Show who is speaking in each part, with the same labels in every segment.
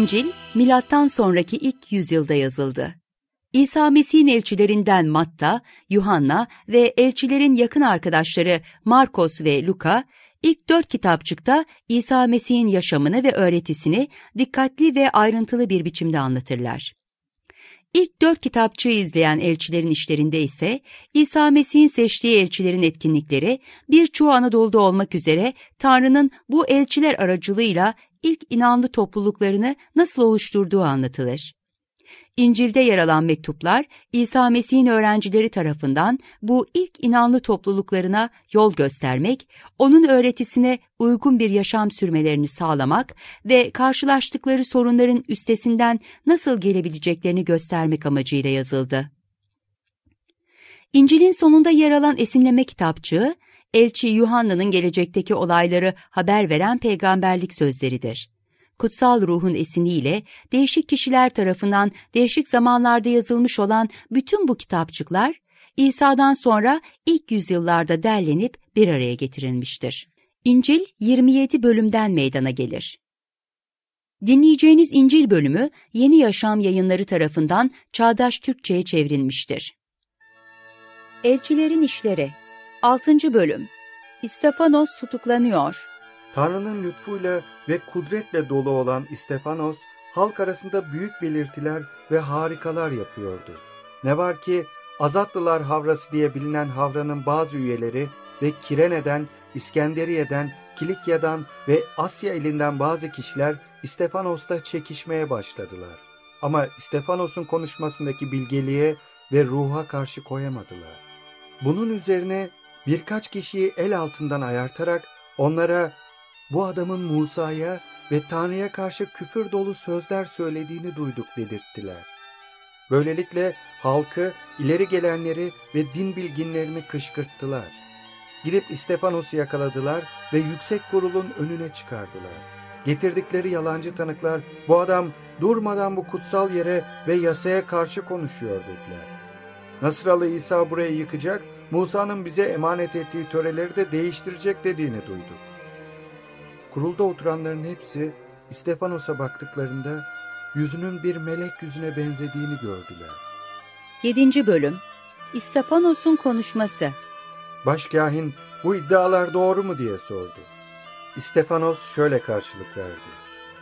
Speaker 1: İncil, milattan sonraki ilk yüzyılda yazıldı. İsa Mesih'in elçilerinden Matta, Yuhanna ve elçilerin yakın arkadaşları Markos ve Luka, ilk 4 kitapçıkta İsa Mesih'in yaşamını ve öğretisini dikkatli ve ayrıntılı bir biçimde anlatırlar. İlk 4 kitapçığı izleyen elçilerin işlerinde ise İsa Mesih'in seçtiği elçilerin etkinlikleri, birçoğu Anadolu'da olmak üzere Tanrı'nın bu elçiler aracılığıyla ilk inanlı topluluklarını nasıl oluşturduğu anlatılır. İncil'de yer alan mektuplar, İsa Mesih'in öğrencileri tarafından bu ilk inanlı topluluklarına yol göstermek, onun öğretisine uygun bir yaşam sürmelerini sağlamak ve karşılaştıkları sorunların üstesinden nasıl gelebileceklerini göstermek amacıyla yazıldı. İncil'in sonunda yer alan esinleme kitapçığı, elçi Yuhanna'nın gelecekteki olayları haber veren peygamberlik sözleridir. Kutsal ruhun esiniyle değişik kişiler tarafından değişik zamanlarda yazılmış olan bütün bu kitapçıklar, İsa'dan sonra ilk yüzyıllarda derlenip bir araya getirilmiştir. İncil 27 bölümden meydana gelir. Dinleyeceğiniz İncil bölümü Yeni Yaşam Yayınları tarafından Çağdaş Türkçe'ye çevrilmiştir. Elçilerin İşleri 6. Bölüm. İstefanos tutuklanıyor.
Speaker 2: Tanrı'nın lütfuyla ve kudretle dolu olan İstefanos, halk arasında büyük belirtiler ve harikalar yapıyordu. Ne var ki Azatlılar Havrası diye bilinen Havra'nın bazı üyeleri ve Kirene'den, İskenderiye'den, Kilikya'dan ve Asya elinden bazı kişiler İstefanos'la çekişmeye başladılar. Ama İstefanos'un konuşmasındaki bilgeliğe ve ruha karşı koyamadılar. Bunun üzerine birkaç kişiyi el altından ayartarak onlara "Bu adamın Musa'ya ve Tanrı'ya karşı küfür dolu sözler söylediğini duyduk" dedirttiler. Böylelikle halkı, ileri gelenleri ve din bilginlerini kışkırttılar. Gidip İstefanos'u yakaladılar ve yüksek kurulun önüne çıkardılar. Getirdikleri yalancı tanıklar, "Bu adam durmadan bu kutsal yere ve yasaya karşı konuşuyor" dediler. "Nasralı İsa burayı yıkacak, Musa'nın bize emanet ettiği töreleri de değiştirecek" dediğini duyduk. Kurulda oturanların hepsi İstefanos'a baktıklarında yüzünün bir melek yüzüne benzediğini gördüler.
Speaker 1: 7. Bölüm. İstefanos'un konuşması.
Speaker 2: Başkâhin, "Bu iddialar doğru mu?" diye sordu. İstefanos şöyle karşılık verdi: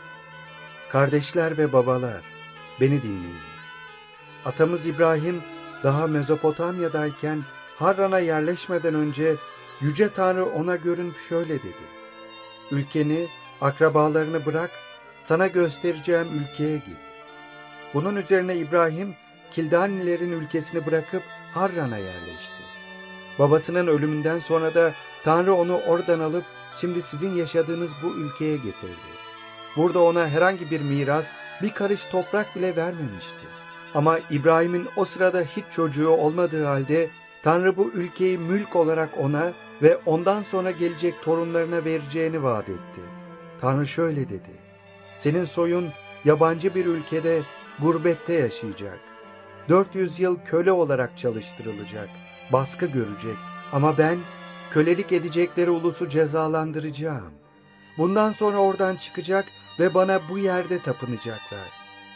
Speaker 2: "Kardeşler ve babalar, beni dinleyin. Atamız İbrahim daha Mezopotamya'dayken Harran'a yerleşmeden önce Yüce Tanrı ona görünüp şöyle dedi: Ülkeni, akrabalarını bırak, sana göstereceğim ülkeye git. Bunun üzerine İbrahim, Kildanilerin ülkesini bırakıp Harran'a yerleşti. Babasının ölümünden sonra da Tanrı onu oradan alıp şimdi sizin yaşadığınız bu ülkeye getirdi. Burada ona herhangi bir miras, bir karış toprak bile vermemişti. Ama İbrahim'in o sırada hiç çocuğu olmadığı halde Tanrı bu ülkeyi mülk olarak ona ve ondan sonra gelecek torunlarına vereceğini vaat etti. Tanrı şöyle dedi: Senin soyun yabancı bir ülkede gurbette yaşayacak. 400 yıl köle olarak çalıştırılacak, baskı görecek ama ben kölelik edecekleri ulusu cezalandıracağım. Bundan sonra oradan çıkacak ve bana bu yerde tapınacaklar.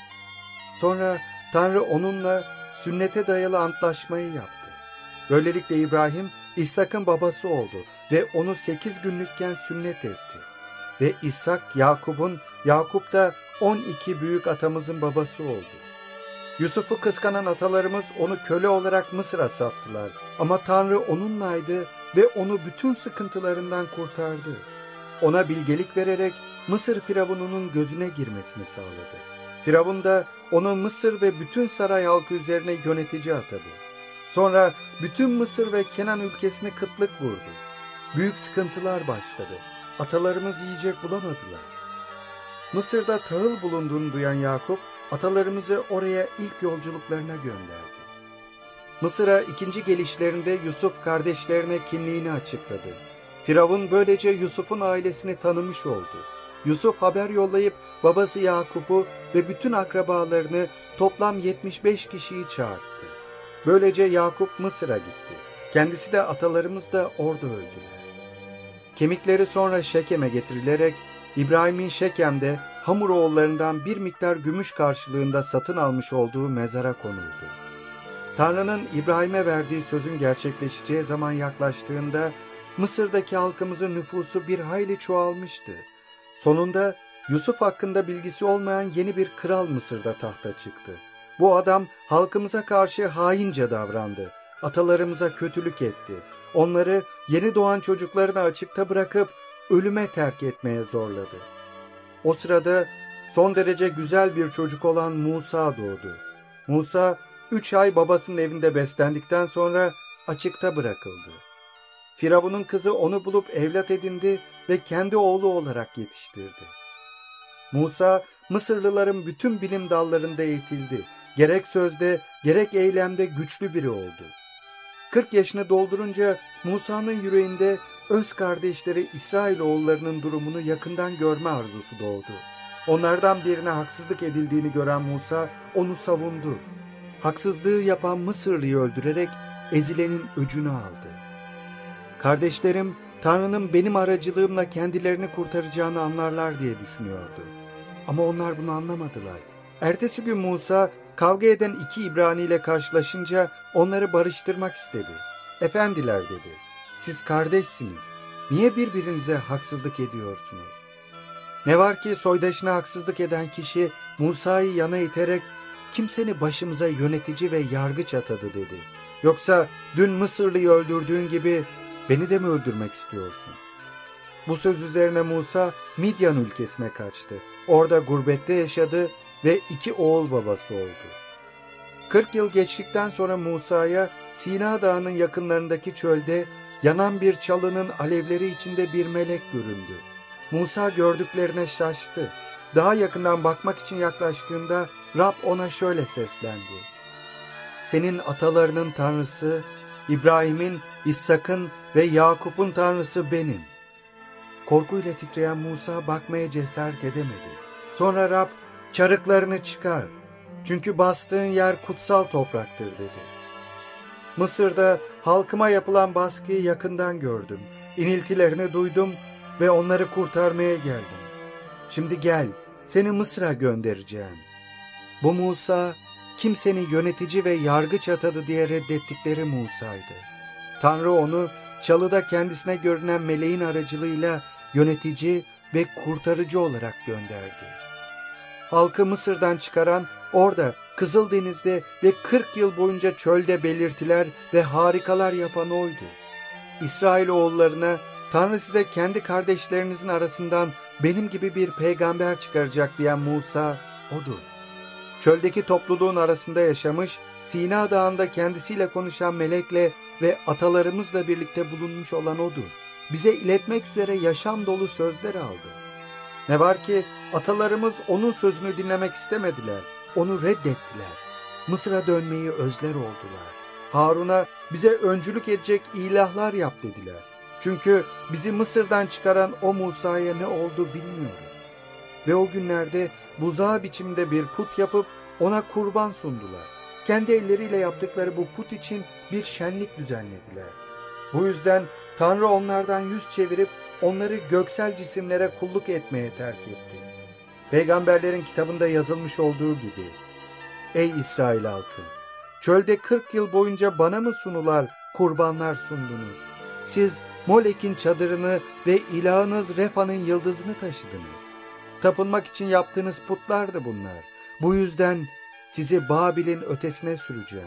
Speaker 2: Sonra Tanrı onunla sünnete dayalı antlaşmayı yaptı. Böylelikle İbrahim İshak'ın babası oldu ve onu 8 günlükken sünnet etti. Ve İshak Yakup'un, Yakup da 12 büyük atamızın babası oldu. Yusuf'u kıskanan atalarımız onu köle olarak Mısır'a sattılar. Ama Tanrı onunlaydı ve onu bütün sıkıntılarından kurtardı. Ona bilgelik vererek Mısır firavununun gözüne girmesini sağladı. Firavun da onu Mısır ve bütün saray halkı üzerine yönetici atadı. Sonra bütün Mısır ve Kenan ülkesine kıtlık vurdu. Büyük sıkıntılar başladı. Atalarımız yiyecek bulamadılar. Mısır'da tahıl bulunduğunu duyan Yakup, atalarımızı oraya ilk yolculuklarına gönderdi. Mısır'a ikinci gelişlerinde Yusuf kardeşlerine kimliğini açıkladı. Firavun böylece Yusuf'un ailesini tanımış oldu. Yusuf haber yollayıp babası Yakup'u ve bütün akrabalarını, toplam 75 kişiyi çağırttı. Böylece Yakup Mısır'a gitti. Kendisi de atalarımız da orada öldüler. Kemikleri sonra Şekem'e getirilerek İbrahim'in Şekem'de Hamuroğullarından bir miktar gümüş karşılığında satın almış olduğu mezara konuldu. Tanrı'nın İbrahim'e verdiği sözün gerçekleşeceği zaman yaklaştığında Mısır'daki halkımızın nüfusu bir hayli çoğalmıştı. Sonunda Yusuf hakkında bilgisi olmayan yeni bir kral Mısır'da tahta çıktı. Bu adam halkımıza karşı haince davrandı. Atalarımıza kötülük etti. Onları yeni doğan çocuklarını açıkta bırakıp ölüme terk etmeye zorladı. O sırada son derece güzel bir çocuk olan Musa doğdu. Musa 3 ay babasının evinde beslendikten sonra açıkta bırakıldı. Firavun'un kızı onu bulup evlat edindi ve kendi oğlu olarak yetiştirdi. Musa, Mısırlıların bütün bilim dallarında eğitildi. Gerek sözde, gerek eylemde güçlü biri oldu. 40 yaşını doldurunca Musa'nın yüreğinde öz kardeşleri İsrailoğullarının durumunu yakından görme arzusu doğdu. Onlardan birine haksızlık edildiğini gören Musa onu savundu. Haksızlığı yapan Mısırlıyı öldürerek ezilenin öcünü aldı. Kardeşlerim, Tanrı'nın benim aracılığımla kendilerini kurtaracağını anlarlar diye düşünüyordu. Ama onlar bunu anlamadılar. Ertesi gün Musa, kavga eden 2 İbrani ile karşılaşınca onları barıştırmak istedi. Efendiler dedi, siz kardeşsiniz. Niye birbirinize haksızlık ediyorsunuz? Ne var ki soydaşına haksızlık eden kişi Musa'yı yana iterek kim seni başımıza yönetici ve yargıç atadı dedi. Yoksa dün Mısırlıyı öldürdüğün gibi beni de mi öldürmek istiyorsun? Bu söz üzerine Musa Midyan ülkesine kaçtı. Orada gurbette yaşadı ve 2 oğul babası oldu. 40 yıl geçtikten sonra Musa'ya Sina Dağı'nın yakınlarındaki çölde yanan bir çalının alevleri içinde bir melek göründü. Musa gördüklerine şaştı. Daha yakından bakmak için yaklaştığında Rab ona şöyle seslendi. Senin atalarının Tanrısı, İbrahim'in, İshak'ın ve Yakup'un Tanrısı benim. Korkuyla titreyen Musa bakmaya cesaret edemedi. Sonra Rab, çarıklarını çıkar. Çünkü bastığın yer kutsal topraktır dedi. Mısır'da halkıma yapılan baskıyı yakından gördüm. İniltilerini duydum ve onları kurtarmaya geldim. Şimdi gel, seni Mısır'a göndereceğim. Bu Musa, kimsenin yönetici ve yargıç atadı diye reddettikleri Musa'ydı. Tanrı onu çalıda kendisine görünen meleğin aracılığıyla yönetici ve kurtarıcı olarak gönderdi. Halkı Mısır'dan çıkaran, orada Kızıldeniz'de ve 40 yıl boyunca çölde belirtiler ve harikalar yapan oydu. İsrailoğullarına, Tanrı size kendi kardeşlerinizin arasından benim gibi bir peygamber çıkaracak diyen Musa odur. Çöldeki topluluğun arasında yaşamış, Sina Dağı'nda kendisiyle konuşan melekle ve atalarımızla birlikte bulunmuş olan odur. Bize iletmek üzere yaşam dolu sözler aldı. Ne var ki atalarımız onun sözünü dinlemek istemediler, onu reddettiler. Mısır'a dönmeyi özler oldular. Harun'a bize öncülük edecek ilahlar yap dediler. Çünkü bizi Mısır'dan çıkaran o Musa'ya ne oldu bilmiyoruz. Ve o günlerde buzağı biçimde bir put yapıp ona kurban sundular. Kendi elleriyle yaptıkları bu put için bir şenlik düzenlediler. Bu yüzden Tanrı onlardan yüz çevirip onları göksel cisimlere kulluk etmeye terk etti. Peygamberlerin kitabında yazılmış olduğu gibi, ey İsrail halkı! Çölde 40 yıl boyunca bana mı sunular, kurbanlar sundunuz? Siz Molek'in çadırını ve ilahınız Refa'nın yıldızını taşıdınız. Tapınmak için yaptığınız putlardı bunlar. Bu yüzden sizi Babil'in ötesine süreceğim.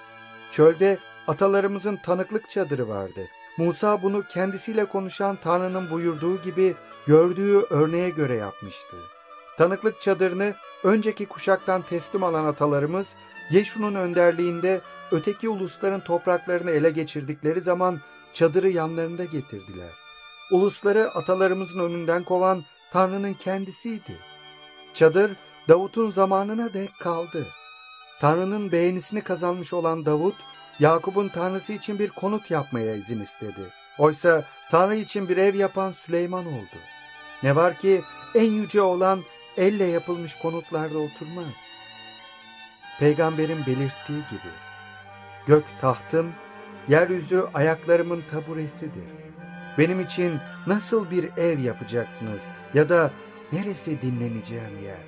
Speaker 2: Çölde atalarımızın tanıklık çadırı vardı. Musa bunu kendisiyle konuşan Tanrı'nın buyurduğu gibi gördüğü örneğe göre yapmıştı. Tanıklık çadırını önceki kuşaktan teslim alan atalarımız Yeşu'nun önderliğinde öteki ulusların topraklarını ele geçirdikleri zaman çadırı yanlarında getirdiler. Ulusları atalarımızın önünden kovan Tanrı'nın kendisiydi. Çadır Davut'un zamanına dek kaldı. Tanrı'nın beğenisini kazanmış olan Davut, Yakup'un Tanrısı için bir konut yapmaya izin istedi. Oysa Tanrı için bir ev yapan Süleyman oldu. Ne var ki en yüce olan elle yapılmış konutlarda oturmaz. Peygamberin belirttiği gibi, gök tahtım, yeryüzü ayaklarımın taburesidir. Benim için nasıl bir ev yapacaksınız ya da Neresi dinleneceğim yer?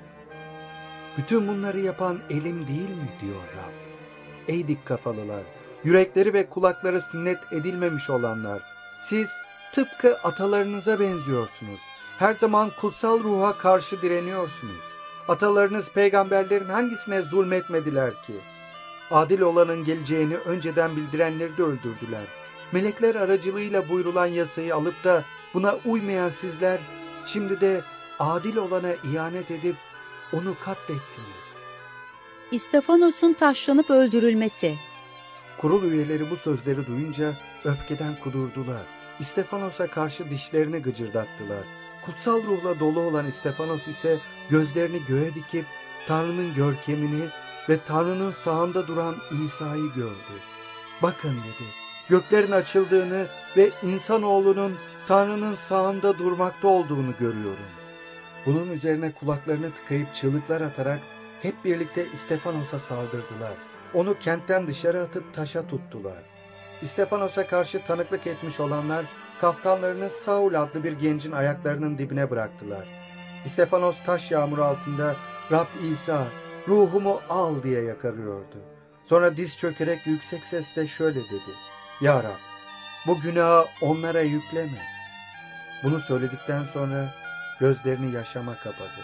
Speaker 2: Bütün bunları yapan elim değil mi diyor Rab. Ey dik kafalılar, yürekleri ve kulakları sünnet edilmemiş olanlar, siz tıpkı atalarınıza benziyorsunuz. Her zaman kutsal ruha karşı direniyorsunuz. Atalarınız peygamberlerin hangisine zulmetmediler ki? Adil olanın geleceğini önceden bildirenleri de öldürdüler. Melekler aracılığıyla buyurulan yasayı alıp da buna uymayan sizler, şimdi de adil olana ihanet edip onu katlettiniz.
Speaker 1: İstefanos'un taşlanıp öldürülmesi.
Speaker 2: Kurul üyeleri bu sözleri duyunca öfkeden kudurdular. İstefanos'a karşı dişlerini gıcırdattılar. Kutsal ruhla dolu olan İstefanos ise gözlerini göğe dikip Tanrı'nın görkemini ve Tanrı'nın sağında duran İsa'yı gördü. Bakın dedi, göklerin açıldığını ve insanoğlunun Tanrı'nın sağında durmakta olduğunu görüyorum. Bunun üzerine kulaklarını tıkayıp çığlıklar atarak hep birlikte İstefanos'a saldırdılar. Onu kentten dışarı atıp taşa tuttular. İstefanos'a karşı tanıklık etmiş olanlar kaftanlarını Saul adlı bir gencin ayaklarının dibine bıraktılar. İstefanos taş yağmuru altında Rab İsa, ruhumu al diye yakarıyordu. Sonra diz çökerek yüksek sesle şöyle dedi: Ya Rab, bu günahı onlara yükleme. Bunu söyledikten sonra gözlerini yaşama kapadı.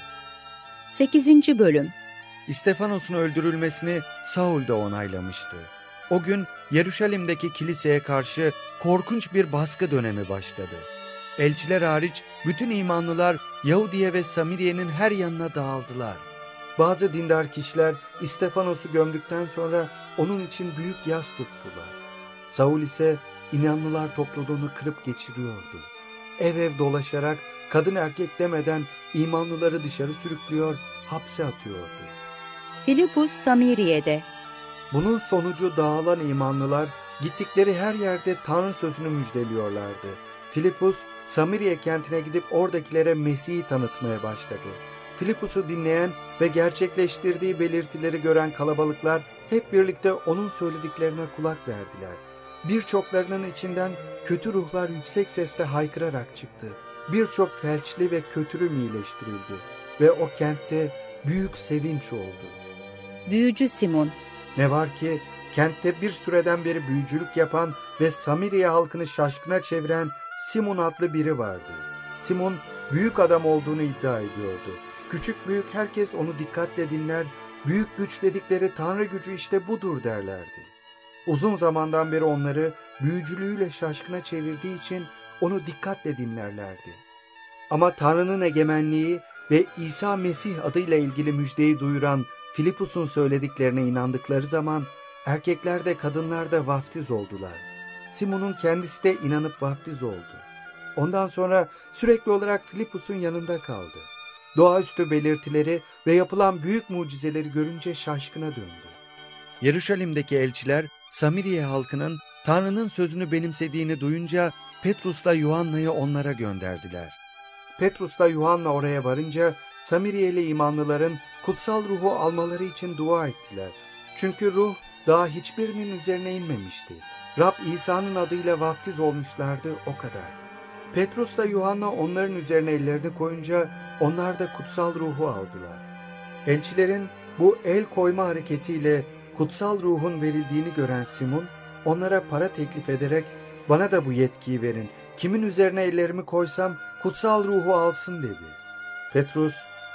Speaker 1: 8. Bölüm.
Speaker 2: İstefanos'un öldürülmesini Saul da onaylamıştı. O gün Yeruşalim'deki kiliseye karşı korkunç bir baskı dönemi başladı. Elçiler hariç bütün imanlılar Yahudiye ve Samiriye'nin her yanına dağıldılar. Bazı dindar kişiler İstefanos'u gömdükten sonra onun için büyük yas tuttular. Saul ise inanlılar topluluğunu kırıp geçiriyordu. Ev ev dolaşarak kadın erkek demeden imanlıları dışarı sürüklüyor, hapse atıyordu.
Speaker 1: Filipus Samiriye'de.
Speaker 2: Bunun sonucu dağılan imanlılar gittikleri her yerde Tanrı sözünü müjdeliyorlardı. Filipus Samiriye kentine gidip oradakilere Mesih'i tanıtmaya başladı. Filipus'u dinleyen ve gerçekleştirdiği belirtileri gören kalabalıklar hep birlikte onun söylediklerine kulak verdiler. Birçoklarının içinden kötü ruhlar yüksek sesle haykırarak çıktı. Birçok felçli ve kötürüm iyileştirildi ve o kentte büyük sevinç oldu.
Speaker 1: Büyücü Simon.
Speaker 2: Ne var ki kentte bir süreden beri büyücülük yapan ve Samiriye halkını şaşkına çeviren Simon adlı biri vardı. Simon büyük adam olduğunu iddia ediyordu. Küçük büyük herkes onu dikkatle dinler, büyük güç dedikleri Tanrı gücü işte budur derlerdi. Uzun zamandan beri onları büyücülüğüyle şaşkına çevirdiği için onu dikkatle dinlerlerdi. Ama Tanrı'nın egemenliği ve İsa Mesih adıyla ilgili müjdeyi duyuran Filipus'un söylediklerine inandıkları zaman erkekler de kadınlar da vaftiz oldular. Simon'un kendisi de inanıp vaftiz oldu. Ondan sonra sürekli olarak Filipus'un yanında kaldı. Doğaüstü belirtileri ve yapılan büyük mucizeleri görünce şaşkına döndü. Yeruşalim'deki elçiler Samiriye halkının Tanrı'nın sözünü benimsediğini duyunca Petrus'la Yuhanna'yı onlara gönderdiler. Petrus'la Yuhanna oraya varınca Samiriyeli imanlıların kutsal ruhu almaları için dua ettiler. Çünkü ruh daha hiçbirinin üzerine inmemişti. Rab İsa'nın adıyla vaftiz olmuşlardı, o kadar. Petrus'la Yuhanna onların üzerine ellerini koyunca onlar da kutsal ruhu aldılar. Elçilerin bu el koyma hareketiyle kutsal ruhun verildiğini gören Simon onlara para teklif ederek bana da bu yetkiyi verin, kimin üzerine ellerimi koysam kutsal ruhu alsın dedi. Petrus,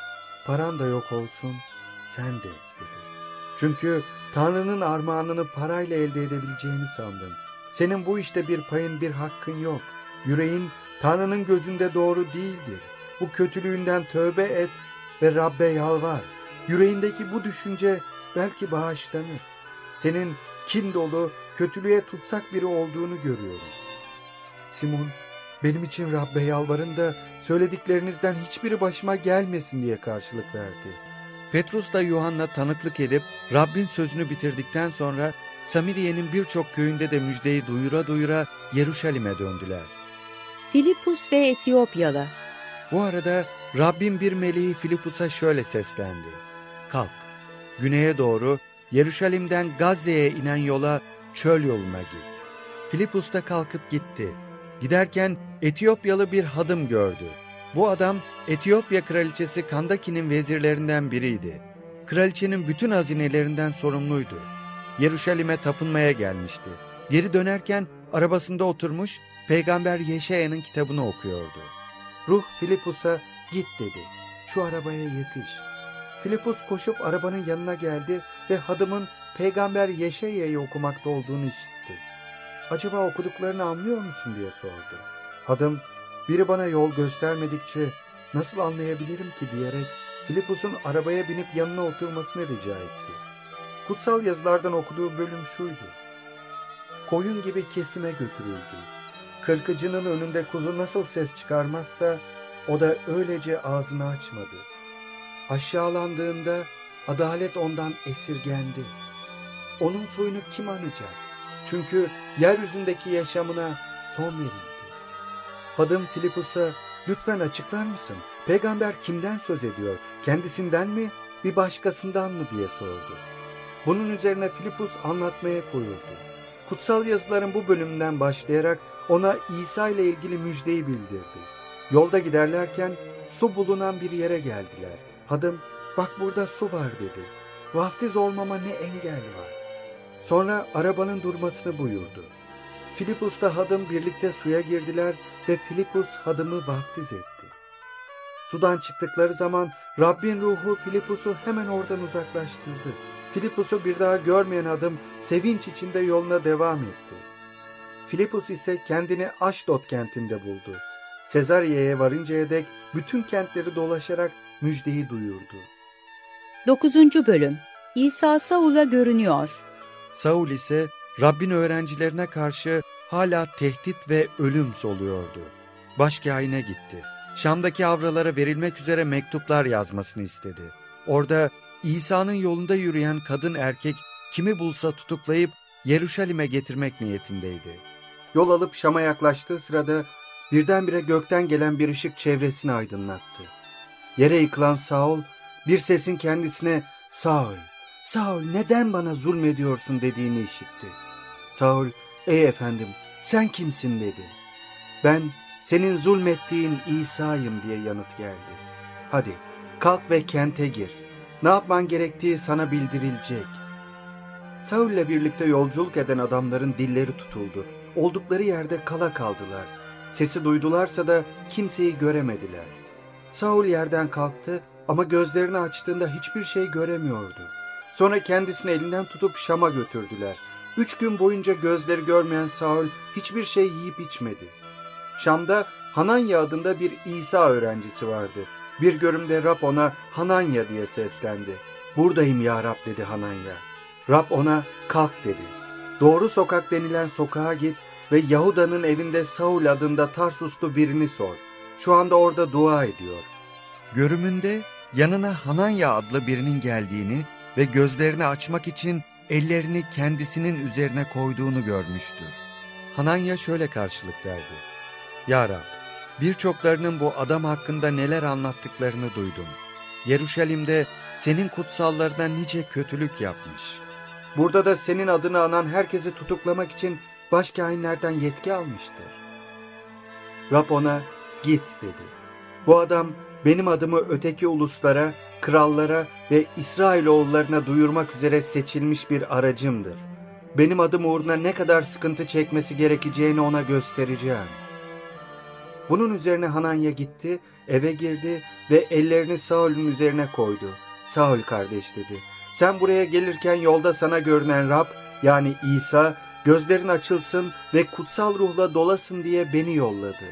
Speaker 2: paran da yok olsun, sen de dedi. Çünkü Tanrı'nın armağanını parayla elde edebileceğini sandın. Senin bu işte bir payın, bir hakkın yok. Yüreğin Tanrı'nın gözünde doğru değildir. Bu kötülüğünden tövbe et ve Rab'be yalvar. Yüreğindeki bu düşünce belki bağışlanır. Senin kin dolu, kötülüğe tutsak biri olduğunu görüyorum. Simon, benim için Rab'be yalvarın da söylediklerinizden hiçbiri başıma gelmesin diye karşılık verdi. Petrus da Yuhanna tanıklık edip Rabbin sözünü bitirdikten sonra Samiriye'nin birçok köyünde de müjdeyi duyura duyura Yeruşalim'e döndüler.
Speaker 1: Filipus ve Etiyopyalı.
Speaker 2: Bu arada Rabbin bir meleği Filipus'a şöyle seslendi. Kalk, güneye doğru Yeruşalim'den Gazze'ye inen yola, çöl yoluna git. Filipus da kalkıp gitti. Giderken Etiyopyalı bir hadım gördü. Bu adam Etiyopya kraliçesi Kandaki'nin vezirlerinden biriydi. Kraliçenin bütün hazinelerinden sorumluydu. Yeruşalim'e tapınmaya gelmişti. Geri dönerken arabasında oturmuş Peygamber Yeşaya'nın kitabını okuyordu. Ruh Filipus'a git dedi. Şu arabaya yetiş. Filipus koşup arabanın yanına geldi ve hadımın Peygamber Yeşaya'yı okumakta olduğunu işitti. Acaba okuduklarını anlıyor musun diye sordu. Hadım, biri bana yol göstermedikçe nasıl anlayabilirim ki diyerek Filipus'un arabaya binip yanına oturmasını rica etti. Kutsal yazılardan okuduğu bölüm şuydu. Koyun gibi kesime götürüldü. Kırkıcının önünde kuzu nasıl ses çıkarmazsa o da öylece ağzını açmadı. Aşağılandığında adalet ondan esirgendi. Onun soyunu kim anacak? Çünkü yeryüzündeki yaşamına son verildi. Hadım Filipus'a lütfen açıklar mısın? Peygamber kimden söz ediyor? Kendisinden mi, bir başkasından mı diye sordu. Bunun üzerine Filipus anlatmaya koyuldu. Kutsal yazıların bu bölümünden başlayarak ona İsa ile ilgili müjdeyi bildirdi. Yolda giderlerken su bulunan bir yere geldiler. Hadım, bak burada su var dedi. Vaftiz olmama ne engel var? Sonra arabanın durmasını buyurdu. Filipus'la hadım birlikte suya girdiler ve Filipus hadımı vaftiz etti. Sudan çıktıkları zaman Rabbin ruhu Filipus'u hemen oradan uzaklaştırdı. Filipus'u bir daha görmeyen hadım sevinç içinde yoluna devam etti. Filipus ise kendini Aşdod kentinde buldu. Sezarya'ya varıncaya dek bütün kentleri dolaşarak müjdeyi duyurdu.
Speaker 1: 9. Bölüm İsa Saul'a görünüyor.
Speaker 2: Saul ise Rabbin öğrencilerine karşı hala tehdit ve ölüm soluyordu. Başkâhine gitti. Şam'daki avralara verilmek üzere mektuplar yazmasını istedi. Orada İsa'nın yolunda yürüyen kadın erkek kimi bulsa tutuklayıp Yeruşalim'e getirmek niyetindeydi. Yol alıp Şam'a yaklaştığı sırada birdenbire gökten gelen bir ışık çevresini aydınlattı. Yere yıkılan Saul bir sesin kendisine "Saul, Saul neden bana zulmediyorsun?" dediğini işitti. Saul, "Ey efendim, sen kimsin?" dedi. "Ben senin zulmettiğin İsa'yım" diye yanıt geldi. "Hadi kalk ve kente gir. Ne yapman gerektiği sana bildirilecek." Saul'le birlikte yolculuk eden adamların dilleri tutuldu. Oldukları yerde kala kaldılar. Sesi duydularsa da kimseyi göremediler. Saul yerden kalktı ama gözlerini açtığında hiçbir şey göremiyordu. Sonra kendisini elinden tutup Şam'a götürdüler. 3 gün boyunca gözleri görmeyen Saul hiçbir şey yiyip içmedi. Şam'da Hananya adında bir İsa öğrencisi vardı. Bir görümde Rab ona "Hananya" diye seslendi. "Buradayım ya Rab" dedi Hananya. Rab ona "Kalk" dedi. "Doğru sokak denilen sokağa git ve Yahuda'nın evinde Saul adında Tarsuslu birini sor. Şu anda orada dua ediyor." Görümünde yanına Hananya adlı birinin geldiğini ve gözlerini açmak için ellerini kendisinin üzerine koyduğunu görmüştür. Hananya şöyle karşılık verdi. "Ya Rab, birçoklarının bu adam hakkında neler anlattıklarını duydum. Yeruşalim'de senin kutsallarına nice kötülük yapmış. Burada da senin adını anan herkesi tutuklamak için başkâhinlerden yetki almıştır." Rab ona "Git" dedi. "Bu adam benim adımı öteki uluslara, krallara ve İsrailoğullarına duyurmak üzere seçilmiş bir aracımdır. Benim adım uğruna ne kadar sıkıntı çekmesi gerekeceğini ona göstereceğim." Bunun üzerine Hananya gitti, eve girdi ve ellerini Saul'ün üzerine koydu. "Saul kardeş" dedi. "Sen buraya gelirken yolda sana görünen Rab, yani İsa, gözlerin açılsın ve kutsal ruhla dolasın diye beni yolladı."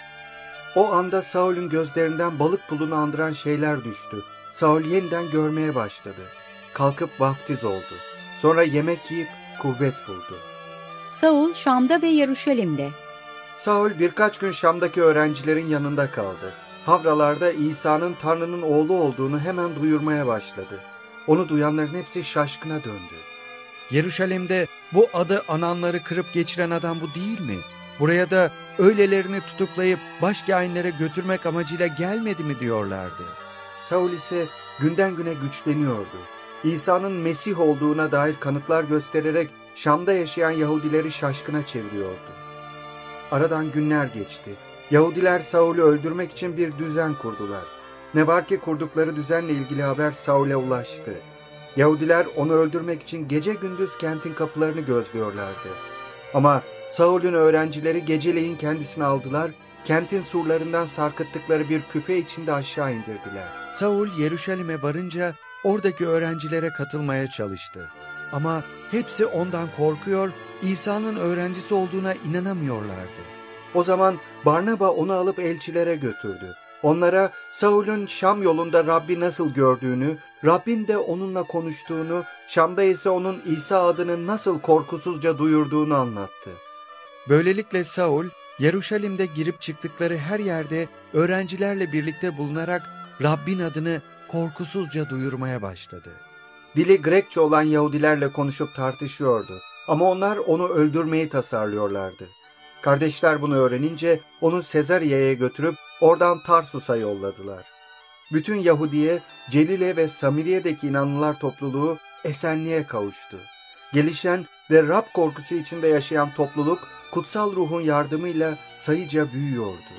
Speaker 2: O anda Saul'ün gözlerinden balık pulunu andıran şeyler düştü. Saul yeniden görmeye başladı. Kalkıp vaftiz oldu. Sonra yemek yiyip kuvvet buldu.
Speaker 1: Saul Şam'da ve Yeruşalim'de.
Speaker 2: Saul birkaç gün Şam'daki öğrencilerin yanında kaldı. Havralarda İsa'nın Tanrı'nın oğlu olduğunu hemen duyurmaya başladı. Onu duyanların hepsi şaşkına döndü. "Yeruşalim'de bu adı ananları kırıp geçiren adam bu değil mi? Buraya da öylelerini tutuklayıp başkâhinlere götürmek amacıyla gelmedi mi?" diyorlardı. Saul ise günden güne güçleniyordu. İsa'nın Mesih olduğuna dair kanıtlar göstererek Şam'da yaşayan Yahudileri şaşkına çeviriyordu. Aradan günler geçti. Yahudiler Saul'ü öldürmek için bir düzen kurdular. Ne var ki kurdukları düzenle ilgili haber Saul'e ulaştı. Yahudiler onu öldürmek için gece gündüz kentin kapılarını gözlüyorlardı. Ama Saul'ün öğrencileri geceleyin kendisini aldılar, kentin surlarından sarkıttıkları bir küfe içinde aşağı indirdiler. Saul Yeruşalim'e varınca oradaki öğrencilere katılmaya çalıştı. Ama hepsi ondan korkuyor, İsa'nın öğrencisi olduğuna inanamıyorlardı. O zaman Barnaba onu alıp elçilere götürdü. Onlara Saul'ün Şam yolunda Rabbi nasıl gördüğünü, Rabbin de onunla konuştuğunu, Şam'da ise onun İsa adını nasıl korkusuzca duyurduğunu anlattı. Böylelikle Saul, Yeruşalim'de girip çıktıkları her yerde öğrencilerle birlikte bulunarak Rabbin adını korkusuzca duyurmaya başladı. Dili Grekçe olan Yahudilerle konuşup tartışıyordu ama onlar onu öldürmeyi tasarlıyorlardı. Kardeşler bunu öğrenince onu Sezariye'ye götürüp oradan Tarsus'a yolladılar. Bütün Yahudiye, Celile ve Samiriye'deki inanlılar topluluğu esenliğe kavuştu. Gelişen ve Rab korkusu içinde yaşayan topluluk, kutsal ruhun yardımıyla sayıca büyüyordu.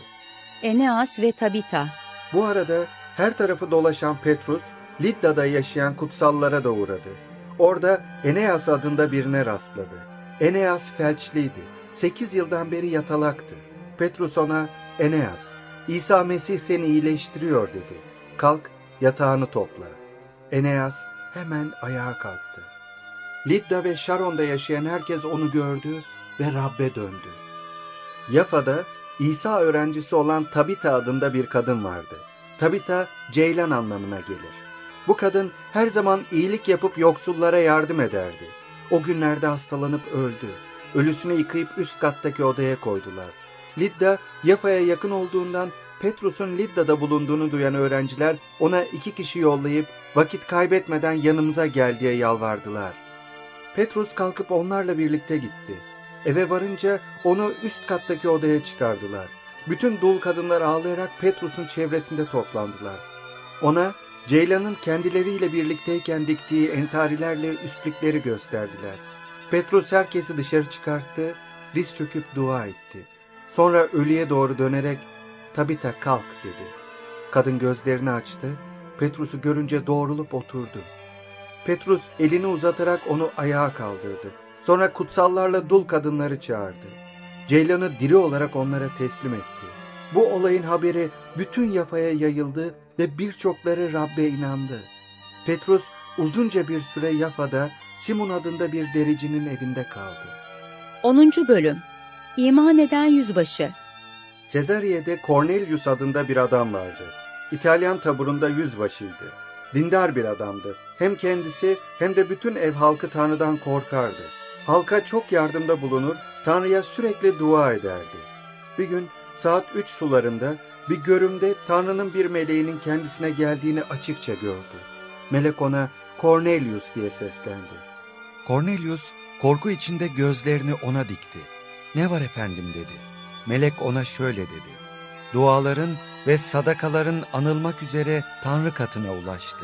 Speaker 1: Eneas ve Tabita.
Speaker 2: Bu arada her tarafı dolaşan Petrus, Lidda'da yaşayan kutsallara da uğradı. Orada Eneas adında birine rastladı. Eneas felçliydi. 8 yıldan beri yatalaktı. Petrus ona, Eneas, İsa Mesih seni iyileştiriyor dedi. Kalk, yatağını topla. Eneas hemen ayağa kalktı. Lidda ve Şaron'da yaşayan herkes onu gördü ve Rab'be döndü. Yafa'da İsa öğrencisi olan Tabita adında bir kadın vardı. Tabita, ceylan anlamına gelir. Bu kadın her zaman iyilik yapıp yoksullara yardım ederdi. O günlerde hastalanıp öldü. Ölüsünü yıkayıp üst kattaki odaya koydular. Lidda, Yafa'ya yakın olduğundan Petrus'un Lidda'da bulunduğunu duyan öğrenciler ona 2 kişi yollayıp vakit kaybetmeden yanımıza gel diye yalvardılar. Petrus kalkıp onlarla birlikte gitti. Eve varınca onu üst kattaki odaya çıkardılar. Bütün dul kadınlar ağlayarak Petrus'un çevresinde toplandılar. Ona ceylanın kendileriyle birlikteyken diktiği entarilerle üstlükleri gösterdiler. Petrus herkesi dışarı çıkarttı, diz çöküp dua etti. Sonra ölüye doğru dönerek, Tabita kalk dedi. Kadın gözlerini açtı, Petrus'u görünce doğrulup oturdu. Petrus elini uzatarak onu ayağa kaldırdı. Sonra kutsallarla dul kadınları çağırdı. Ceylanı diri olarak onlara teslim etti. Bu olayın haberi bütün Yafa'ya yayıldı ve birçokları Rab'be inandı. Petrus uzunca bir süre Yafa'da Simon adında bir dericinin evinde kaldı.
Speaker 1: 10. Bölüm. İman eden yüzbaşı.
Speaker 2: Sezariye'de Cornelius adında bir adam vardı. İtalyan taburunda yüzbaşıydı. Dindar bir adamdı. Hem kendisi hem de bütün ev halkı Tanrı'dan korkardı. Halka çok yardımda bulunur, Tanrı'ya sürekli dua ederdi. Bir gün saat 3 sularında bir görümde Tanrı'nın bir meleğinin kendisine geldiğini açıkça gördü. Melek ona Cornelius diye seslendi. Cornelius korku içinde gözlerini ona dikti. Ne var efendim dedi. Melek ona şöyle dedi. Duaların ve sadakaların anılmak üzere Tanrı katına ulaştı.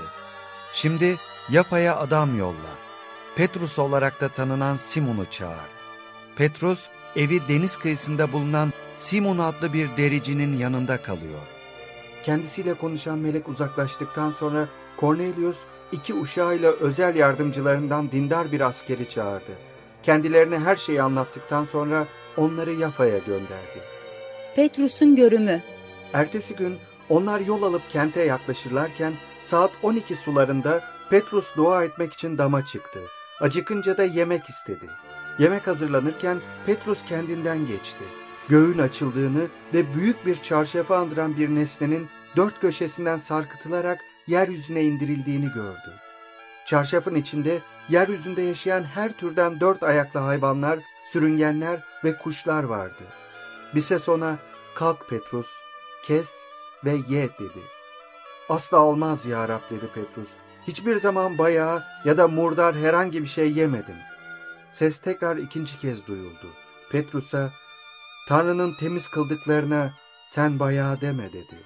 Speaker 2: Şimdi Yafa'ya adam yolla. Petrus olarak da tanınan Simon'u çağır. Petrus evi deniz kıyısında bulunan Simon adlı bir dericinin yanında kalıyor. Kendisiyle konuşan melek uzaklaştıktan sonra Cornelius 2 uşağıyla özel yardımcılarından dindar bir askeri çağırdı. Kendilerine her şeyi anlattıktan sonra onları Yafa'ya gönderdi.
Speaker 1: Petrus'un görümü.
Speaker 2: Ertesi gün onlar yol alıp kente yaklaşırlarken saat 12 sularında Petrus dua etmek için dama çıktı. Acıkınca da yemek istedi. Yemek hazırlanırken Petrus kendinden geçti. Göğün açıldığını ve büyük bir çarşafı andıran bir nesnenin 4 köşesinden sarkıtılarak yeryüzüne indirildiğini gördü. Çarşafın içinde yeryüzünde yaşayan her türden 4 ayaklı hayvanlar, sürüngenler ve kuşlar vardı. Bir ses ona, kalk Petrus, kes ve ye dedi. Asla olmaz ya Rab dedi Petrus. Hiçbir zaman bayağı ya da murdar herhangi bir şey yemedim. Ses tekrar 2. kez duyuldu. Petrus'a, Tanrı'nın temiz kıldıklarına sen bayağı deme dedi.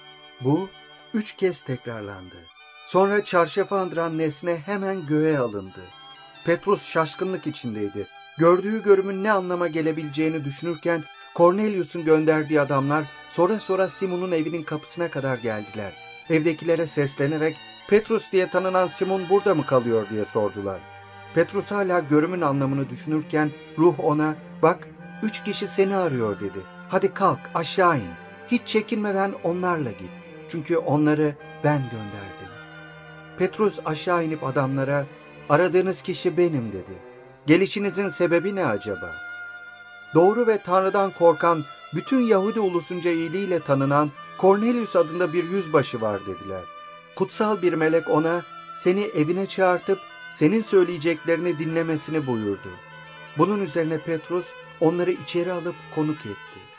Speaker 2: Bu 3 kez tekrarlandı. Sonra çarşafı andıran nesne hemen göğe alındı. Petrus şaşkınlık içindeydi. Gördüğü görümün ne anlama gelebileceğini düşünürken Cornelius'un gönderdiği adamlar sonra sonra Simon'un evinin kapısına kadar geldiler. Evdekilere seslenerek Petrus diye tanınan Simon burada mı kalıyor diye sordular. Petrus hala görümün anlamını düşünürken ruh ona bak 3 kişi seni arıyor dedi. Hadi kalk aşağı in. Hiç çekinmeden onlarla git. Çünkü onları ben gönderdim. Petrus aşağı inip adamlara aradığınız kişi benim dedi. Gelişinizin sebebi ne acaba? Doğru ve Tanrı'dan korkan bütün Yahudi ulusunca iyiliğiyle tanınan Cornelius adında bir yüzbaşı var dediler. Kutsal bir melek ona seni evine çağırtıp senin söyleyeceklerini dinlemesini buyurdu. Bunun üzerine Petrus onları içeri alıp konuk etti.